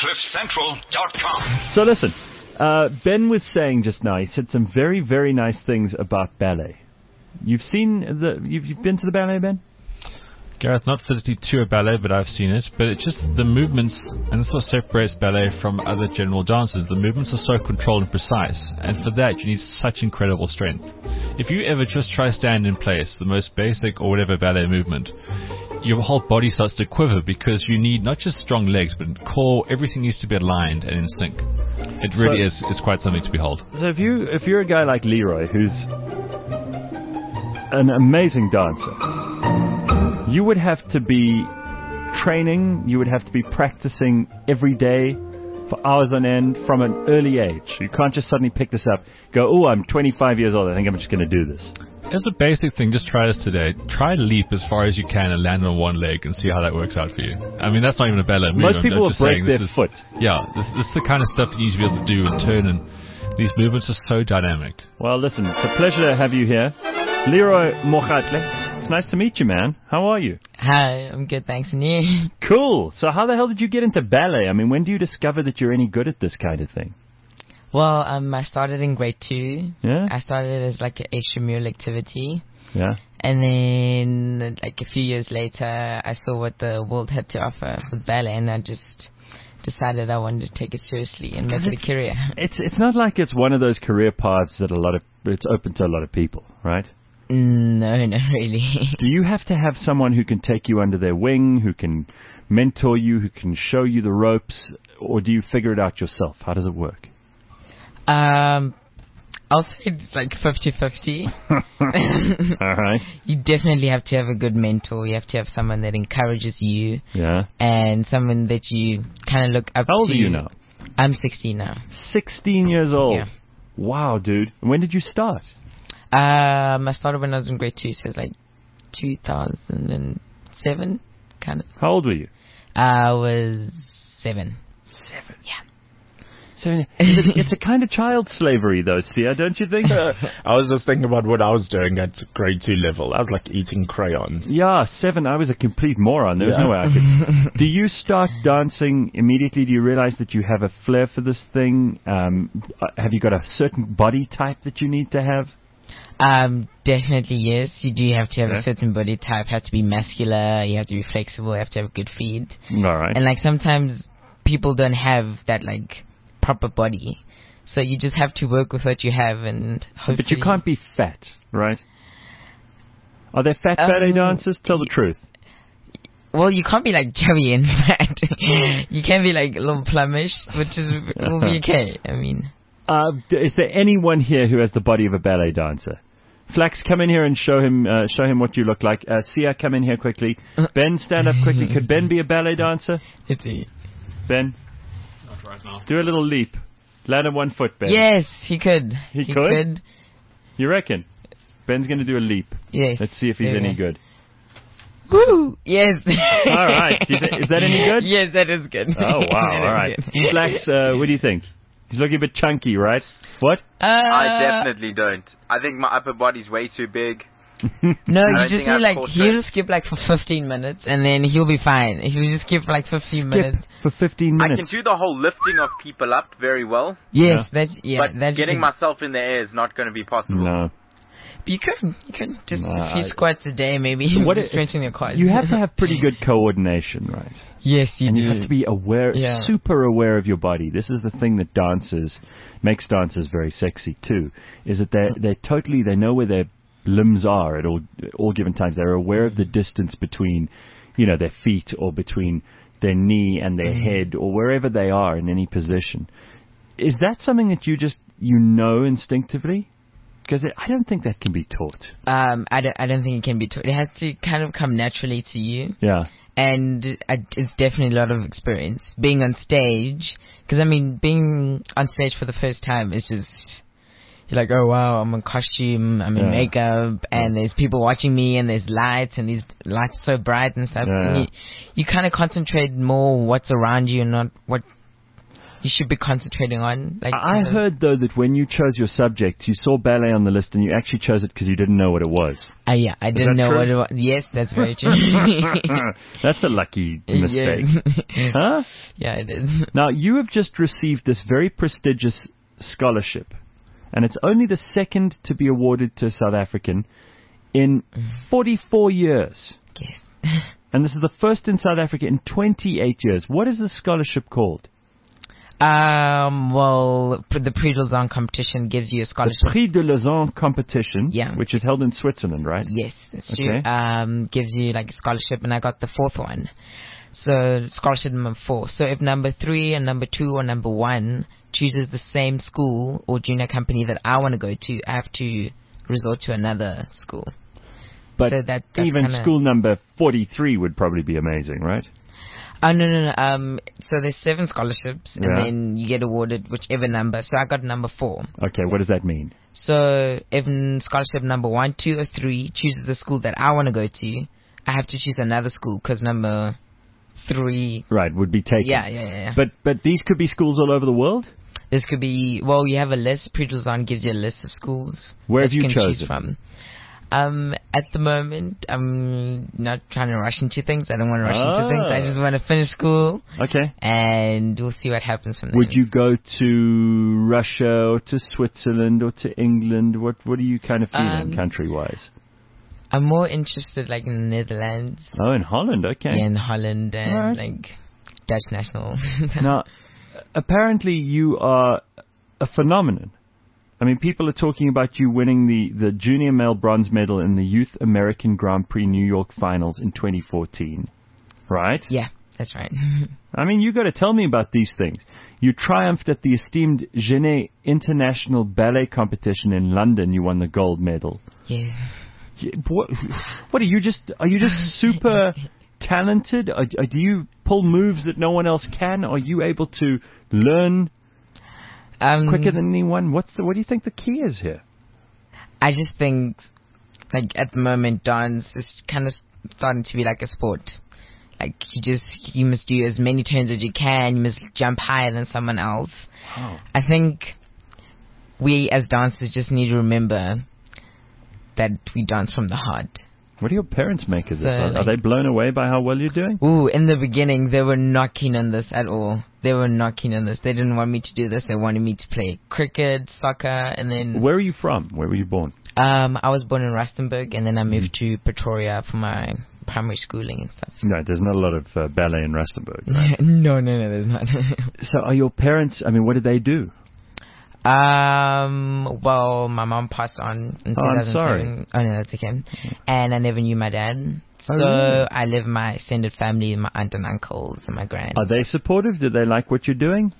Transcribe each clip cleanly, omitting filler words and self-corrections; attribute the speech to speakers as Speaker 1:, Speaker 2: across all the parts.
Speaker 1: CliffCentral.com.
Speaker 2: So listen, Ben was saying just now, he said some very, very nice things about ballet. You've been to the ballet, Ben?
Speaker 3: Gareth, not physically to a ballet, but I've seen it. But it's just the movements, and this is what separates ballet from other general dances. The movements are so controlled and precise, and for that you need such incredible strength. If you ever just try stand in place, the most basic or whatever ballet movement, your whole body starts to quiver because you need not just strong legs, but core, everything needs to be aligned and in sync. It really is quite something to behold.
Speaker 2: So if you're a guy like Leroy, who's an amazing dancer, you would have to be training, you would have to be practicing every day for hours on end from an early age. You can't just suddenly pick this up, go, oh, I'm 25 years old, I think I'm just going to do this.
Speaker 3: As a basic thing, just try this today. Try to leap as far as you can and land on one leg and see how that works out for you. I mean, that's not even a ballet movement.
Speaker 2: Most people will break their foot.
Speaker 3: Yeah, this is the kind of stuff that you need to be able to do and turn, and these movements are so dynamic.
Speaker 2: Well, listen, it's a pleasure to have you here. Leroy Mogatle. It's nice to meet you, man. How are you?
Speaker 4: Hi, I'm good, thanks. And you?
Speaker 2: Cool. So how the hell did you get into ballet? I mean, when do you discover that you're any good at this kind of thing?
Speaker 4: Well, I started in grade 2.
Speaker 2: Yeah?
Speaker 4: I started as like an extramural activity.
Speaker 2: Yeah.
Speaker 4: And then like a few years later, I saw what the world had to offer with ballet, and I just decided I wanted to take it seriously and make it a career.
Speaker 2: It's not like it's one of those career paths that it's open to a lot of people, right?
Speaker 4: No, not really.
Speaker 2: Do you have to have someone who can take you under their wing, who can mentor you, who can show you the ropes, or do you figure it out yourself? How does it work?
Speaker 4: I'll say it's like 50-50.
Speaker 2: All right.
Speaker 4: You definitely have to have a good mentor. You have to have someone that encourages you.
Speaker 2: Yeah.
Speaker 4: And someone that you kind of look up to.
Speaker 2: How old are you now?
Speaker 4: I'm 16 now.
Speaker 2: 16 years old.
Speaker 4: Yeah.
Speaker 2: Wow, dude. When did you start?
Speaker 4: I started when I was in grade 2, so it's like 2007, kind of.
Speaker 2: How old were you?
Speaker 4: I was 7.
Speaker 2: 7?
Speaker 4: Yeah.
Speaker 2: So it's a kind of child slavery, though, Sia, don't you think?
Speaker 5: I was just thinking about what I was doing at grade 2 level. I was like eating crayons.
Speaker 2: Yeah, 7. I was a complete moron. There was no way I could. Do you start dancing immediately? Do you realize that you have a flair for this thing? Have you got a certain body type that you need to have?
Speaker 4: Definitely yes. You do have to have a certain body type. You have to be muscular. You have to be flexible. You have to have good feet.
Speaker 2: All right.
Speaker 4: And like sometimes people don't have that like proper body, so you just have to work with what you have, and hopefully.
Speaker 2: But you can't be fat, right? Are there fat ballet dancers? Tell the truth.
Speaker 4: Well, you can't be like chubby and fat. You can be like a little plumpish, which will be okay. I mean.
Speaker 2: Is there anyone here who has the body of a ballet dancer? Flax, come in here and show him what you look like. Sia, come in here quickly. Ben, stand up quickly. Could Ben be a ballet dancer? Ben?
Speaker 3: Not right now.
Speaker 2: Do a little leap. Land on one foot, Ben.
Speaker 4: Yes, he could.
Speaker 2: He could? You reckon? Ben's going to do a leap.
Speaker 4: Yes.
Speaker 2: Let's see if he's any good.
Speaker 4: Woo! Yes.
Speaker 2: All right. Is that any good?
Speaker 4: Yes, that is good.
Speaker 2: Oh, wow. All right. Flax, what do you think? He's looking a bit chunky, right? What?
Speaker 6: I definitely don't. I think my upper body's way too big.
Speaker 4: No, you just need like, he'll skip like for 15 minutes and then he'll be fine. He'll just skip like 15 minutes.
Speaker 2: For 15 minutes.
Speaker 6: I can do the whole lifting of people up very well.
Speaker 4: Yes,
Speaker 6: but getting myself in the air is not going to be possible.
Speaker 2: No.
Speaker 4: But you can just a few squats a day, maybe. Strengthen your quads.
Speaker 2: You have to have pretty good coordination, right?
Speaker 4: Yes, you do.
Speaker 2: And you have to be aware, super aware of your body. This is the thing that makes dancers very sexy too. Is that they know where their limbs are at all given times. They're aware of the distance between, their feet or between their knee and their head or wherever they are in any position. Is that something that you know instinctively? Because I don't think that can be taught.
Speaker 4: I don't think it can be taught. It has to kind of come naturally to you.
Speaker 2: Yeah.
Speaker 4: And it's definitely a lot of experience. Being on stage, because being on stage for the first time is just, you're like, oh wow, I'm in costume, I'm in makeup, and there's people watching me, and there's lights, and these lights are so bright and stuff.
Speaker 2: Yeah.
Speaker 4: And you kind of concentrate more what's around you and not what you should be concentrating on. Like
Speaker 2: I heard, though, that when you chose your subject, you saw ballet on the list and you actually chose it because you didn't know what it was.
Speaker 4: Yeah, I didn't know
Speaker 2: true?
Speaker 4: what it was. Yes, that's very true.
Speaker 2: That's a lucky mistake.
Speaker 4: Yeah.
Speaker 2: Huh?
Speaker 4: Yeah, it is.
Speaker 2: Now, you have just received this very prestigious scholarship, and it's only the second to be awarded to a South African in 44 years.
Speaker 4: Yes.
Speaker 2: And this is the first in South Africa in 28 years. What is this scholarship called?
Speaker 4: Well, the Prix de Lausanne competition gives you a scholarship.
Speaker 2: The Prix de Lausanne competition,
Speaker 4: Yeah.
Speaker 2: which is held in Switzerland, right?
Speaker 4: Yes, that's
Speaker 2: Okay.
Speaker 4: true. Gives you like a scholarship, and I got the fourth one. So scholarship number 4. So if number 3 and number 2 or number 1 chooses the same school or junior company that I want to go to, I have to resort to another school.
Speaker 2: But
Speaker 4: So that's
Speaker 2: even
Speaker 4: kinda-
Speaker 2: school number 43 would probably be amazing, right?
Speaker 4: Oh, no. So there's 7 scholarships, and
Speaker 2: Yeah.
Speaker 4: then you get awarded whichever number. So I got number 4.
Speaker 2: Okay, what does that mean?
Speaker 4: So if scholarship number 1, 2, or 3 chooses the school that I want to go to, I have to choose another school because number 3.
Speaker 2: Right, would be taken.
Speaker 4: Yeah.
Speaker 2: But these could be schools all over the world?
Speaker 4: This could be, well, you have a list. Prix de Lausanne gives you a list of schools
Speaker 2: Where
Speaker 4: that
Speaker 2: have you
Speaker 4: can choose
Speaker 2: chosen?
Speaker 4: from. At the moment, I'm not trying to rush into things. I don't want to rush into things. I just want to finish school,
Speaker 2: Okay.
Speaker 4: and we'll see what happens from there.
Speaker 2: Would you go to Russia or to Switzerland or to England? What are you kind of feeling country-wise?
Speaker 4: I'm more interested, like, in the Netherlands,
Speaker 2: Oh, in Holland, okay.
Speaker 4: yeah, in Holland, and,
Speaker 2: Alright.
Speaker 4: like, Dutch national.
Speaker 2: Now, apparently you are a phenomenon. I mean, people are talking about you winning the junior male bronze medal in the Youth American Grand Prix New York Finals in 2014, right?
Speaker 4: Yeah, that's right.
Speaker 2: I mean, you got to tell me about these things. You triumphed at the esteemed Genet International Ballet Competition in London. You won the gold medal.
Speaker 4: Yeah.
Speaker 2: What are you just super talented? Do you pull moves that no one else can? Are you able to learn quicker than anyone? What do you think the key is here?
Speaker 4: I just think, like, at the moment, dance is kind of starting to be like a sport. Like, you must do as many turns as you can. You must jump higher than someone else.
Speaker 2: Oh.
Speaker 4: I think we as dancers just need to remember that we dance from the heart.
Speaker 2: What do your parents make of this?
Speaker 4: So,
Speaker 2: Are they blown away by how well you're doing?
Speaker 4: Ooh, in the beginning, they were not keen on this at all. They were not keen on this. They didn't want me to do this. They wanted me to play cricket, soccer, and then...
Speaker 2: Where are you from? Where were you born?
Speaker 4: I was born in Rustenburg, and then I moved to Pretoria for my primary schooling and stuff.
Speaker 2: No, there's not a lot of ballet in Rustenburg, right?
Speaker 4: No, there's not.
Speaker 2: So are your parents, I mean, what did they do?
Speaker 4: Well, my mom passed on in 2007.
Speaker 2: I'm sorry.
Speaker 4: Oh, no, that's okay. And I never knew my dad. So
Speaker 2: really?
Speaker 4: I live with my extended family, my aunt and uncles and my grand.
Speaker 2: Are they supportive? Do they like what you're doing?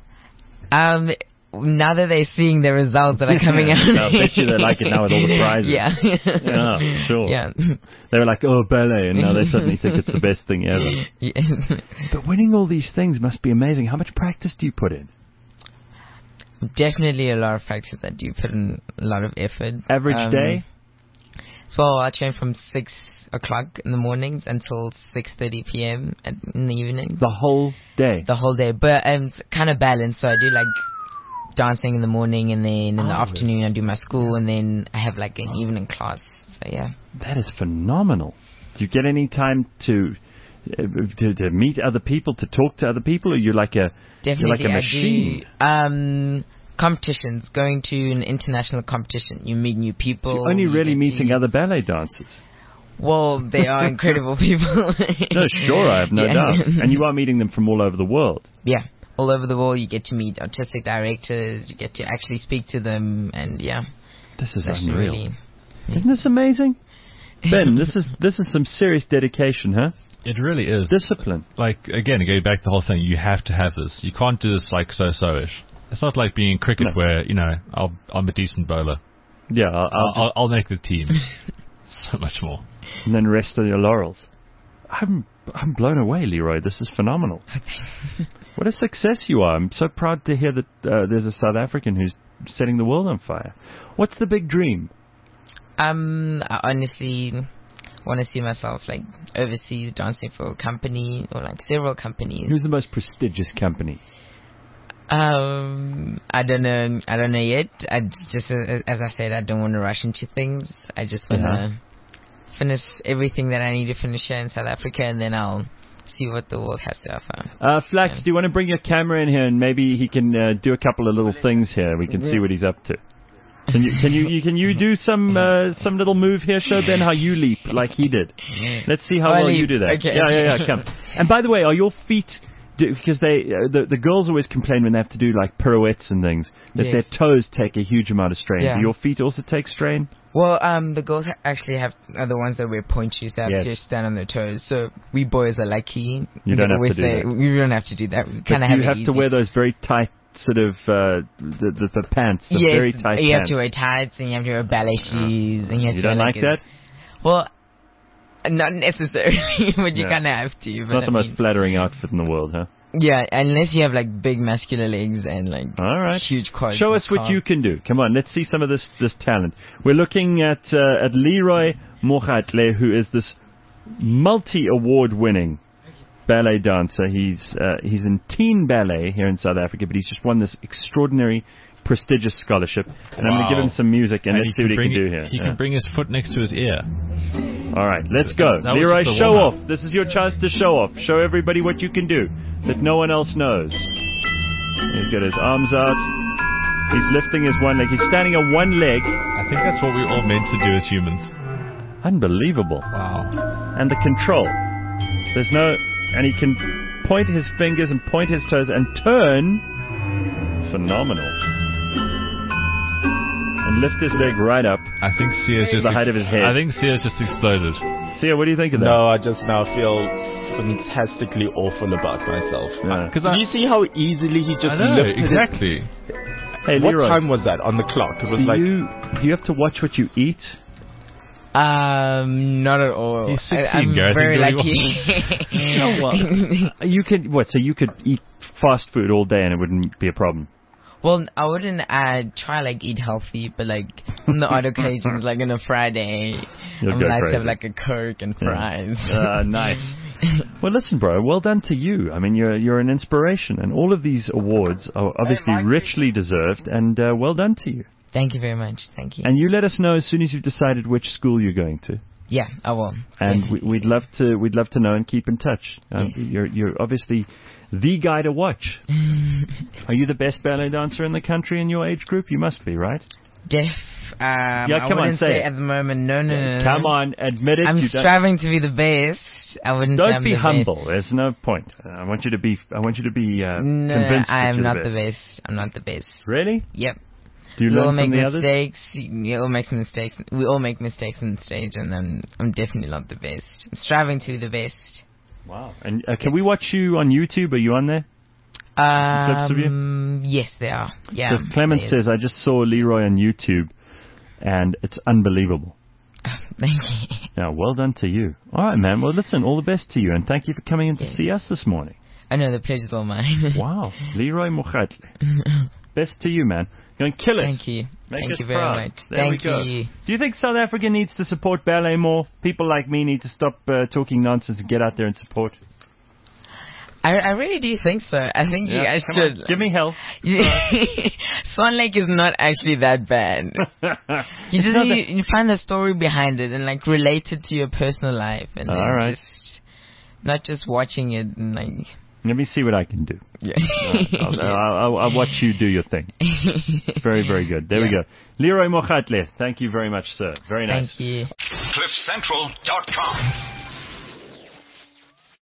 Speaker 4: Now that they're seeing the results that are coming out.
Speaker 2: I bet you they like it now with all the prizes.
Speaker 4: Yeah.
Speaker 2: Yeah, sure.
Speaker 4: Yeah.
Speaker 2: They were like, oh, ballet, and now they suddenly think it's the best thing ever.
Speaker 4: Yeah.
Speaker 2: But winning all these things must be amazing. How much practice do you put in?
Speaker 4: Definitely a lot of practice that you put in a lot of effort.
Speaker 2: Average day?
Speaker 4: So I train from 6 o'clock in the mornings until 6:30 p.m. in the evening.
Speaker 2: The whole day?
Speaker 4: The whole day. But it's kind of balanced. So I do like dancing in the morning, and then in the afternoon I do my school, and then I have like an evening class. So yeah.
Speaker 2: That is phenomenal. Do you get any time to meet other people, to talk to other people, or you're like a machine?
Speaker 4: I do competitions, going to an international competition. You meet new people.
Speaker 2: So you're only really
Speaker 4: get
Speaker 2: meeting
Speaker 4: to-
Speaker 2: other ballet dancers.
Speaker 4: Well, they are incredible people.
Speaker 2: No, sure, I have no
Speaker 4: Yeah.
Speaker 2: doubt. And you are meeting them from all over the world.
Speaker 4: Yeah, all over the world. You get to meet artistic directors. You get to actually speak to them, and yeah,
Speaker 2: This is
Speaker 4: that's
Speaker 2: unreal.
Speaker 4: really.
Speaker 2: Isn't this amazing? Ben, this is some serious dedication, huh?
Speaker 3: It really is.
Speaker 2: Discipline.
Speaker 3: Like, again, going back to the whole thing, you have to have this. You can't do this like so-so-ish. It's not like being in cricket
Speaker 2: No.
Speaker 3: where, I'm a decent bowler.
Speaker 2: Yeah,
Speaker 3: I'll make the team. So much more.
Speaker 2: and then rest on your laurels. I'm blown away, Leroy. This is phenomenal. What a success you are. I'm so proud to hear that there's a South African who's setting the world on fire. What's the big dream?
Speaker 4: I honestly want to see myself like overseas dancing for a company or like several companies.
Speaker 2: Who's the most prestigious company?
Speaker 4: I don't know. I don't know yet. I just, as I said, I don't want to rush into things. I just want to finish everything that I need to finish here in South Africa, and then I'll see what the world has to offer.
Speaker 2: Flax, do you want to bring your camera in here and maybe he can do a couple of little things here? We can see what he's up to. Can you do some little move here? Show Ben how you leap like he did. Let's see how well you do that.
Speaker 4: Okay.
Speaker 2: Yeah. Come. And by the way, are your feet? Because the girls always complain when they have to do like pirouettes and things that their toes take a huge amount of strain.
Speaker 4: Yeah.
Speaker 2: Do your feet also take strain?
Speaker 4: Well, the girls actually are the ones that wear point shoes that have to stand on their toes. So we boys are lucky.
Speaker 2: You don't have to do that.
Speaker 4: We don't have to do that. We kind of
Speaker 2: you have to wear those very tight sort of the pants, very tight pants.
Speaker 4: You have to wear tights and you have to wear ballet shoes. And you
Speaker 2: don't like that?
Speaker 4: Well, not necessarily, but you kind of have to.
Speaker 2: It's not the most flattering outfit in the world, huh?
Speaker 4: Yeah, unless you have like big muscular legs and like huge quads.
Speaker 2: Show us what you can do. Come on, let's see some of this talent. We're looking at Leroy Mogatle, who is this multi-award winning ballet dancer. He's in teen ballet here in South Africa, but he's just won this extraordinary, prestigious scholarship. And I'm going to give him some music and let's see what he can do here.
Speaker 3: He can bring his foot next to his ear.
Speaker 2: All right, let's go. Leroy, show off. This is your chance to show off. Show everybody what you can do that no one else knows. He's got his arms out. He's lifting his one leg. He's standing on one leg.
Speaker 3: I think that's what we're all meant to do as humans.
Speaker 2: Unbelievable.
Speaker 3: Wow.
Speaker 2: And the control. And he can point his fingers and point his toes and turn. Phenomenal. And lift his leg right up.
Speaker 3: I think Sia's just
Speaker 2: the height of his head.
Speaker 3: I think Sia's just exploded.
Speaker 2: Sia, what do you think of that?
Speaker 5: No, I just now feel fantastically awful about myself. Did you see how easily he just lifted
Speaker 3: exactly.
Speaker 2: Hey,
Speaker 5: what
Speaker 2: Leroy,
Speaker 5: time was that on the clock? It was
Speaker 2: do you have to watch what you eat?
Speaker 4: Not at all.
Speaker 3: He's 16,
Speaker 4: I'm
Speaker 3: Gareth.
Speaker 4: very lucky.
Speaker 2: You could So you could eat fast food all day and it wouldn't be a problem.
Speaker 4: Well, I wouldn't try like eat healthy, but like on the odd occasions, like on a Friday, I'm allowed to have like a Coke and fries.
Speaker 2: Nice. Well, listen, bro. Well done to you. I mean, you're an inspiration, and all of these awards are obviously richly deserved. And well done to you.
Speaker 4: Thank you very much. Thank you.
Speaker 2: And you let us know as soon as you've decided which school you're going to.
Speaker 4: Yeah, I will.
Speaker 2: And we'd love to know and keep in touch. You're obviously the guy to watch. Are you the best ballet dancer in the country in your age group? You must be, right?
Speaker 4: I wouldn't say at the moment. No.
Speaker 2: Come on, admit it.
Speaker 4: I'm striving to be the best. I wouldn't say I'm the best.
Speaker 2: Don't be humble. There's no point. I want you to be convinced.
Speaker 4: I am not the best. I'm not the best.
Speaker 2: Really?
Speaker 4: Yep.
Speaker 2: Do you learn from the others?
Speaker 4: You all make mistakes. We all make mistakes on stage, and I'm definitely not the best. I'm striving to be the best.
Speaker 2: Wow. And can we watch you on YouTube? Are you on there? Some clips of you?
Speaker 4: Yes, they are. Yeah.
Speaker 2: Because Clement says, I just saw Leroy on YouTube, and it's unbelievable.
Speaker 4: Thank you.
Speaker 2: Now, well done to you. All right, man. Well, listen, all the best to you, and thank you for coming in to see us this morning.
Speaker 4: I know, the pleasure's all mine.
Speaker 2: Wow. Leroy Mogatle. Best to you, man. You're going to kill it.
Speaker 4: Thank you. Thank you very much.
Speaker 2: Thank you. Do you think South Africa needs to support ballet more? People like me need to stop talking nonsense and get out there and support.
Speaker 4: I really do think so. I think you guys should.
Speaker 2: Give me hell.
Speaker 4: Swan Lake is not actually that bad. You just need to find the story behind it and like relate it to your personal life, and then not just watching it and like.
Speaker 2: Let me see what I can do.
Speaker 4: Yeah.
Speaker 2: I'll watch you do your thing. It's very, very good. There we go. Leroy Mogatle, thank you very much, sir. Very nice.
Speaker 4: Thank you.
Speaker 1: CliffCentral.com